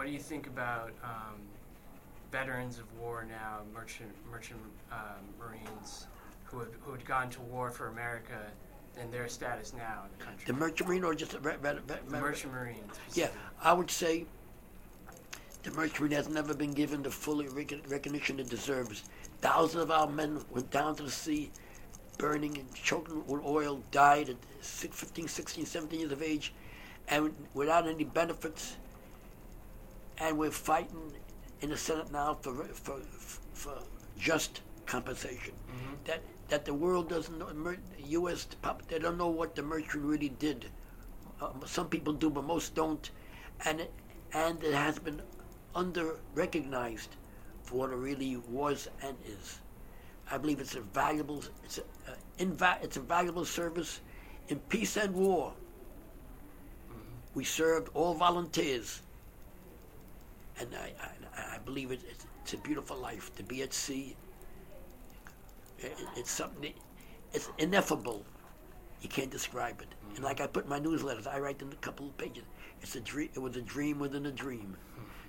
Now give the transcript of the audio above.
what do you think about veterans of war now, merchant Marines who had gone to war for America, and their status now in the country? The merchant marine or just the merchant Marines? Yeah, I would say the merchant marine has never been given the full recognition it deserves. Thousands of our men went down to the sea, burning and choking with oil, died at 15, 16, 17 years of age, and without any benefits. And we're fighting in the Senate now for just compensation. Mm-hmm. That the world doesn't know, the U.S., they don't know what the merchant really did. Some people do, but most don't. And it has been under-recognized for what it really was and is. I believe it's a valuable service in peace and war. Mm-hmm. We served all volunteers, and I believe it's a beautiful life to be at sea. It's something. It's ineffable. You can't describe it. Mm-hmm. And like I put in my newsletters, I write in a couple of pages. It's a dream. It was a dream within a dream. Mm-hmm.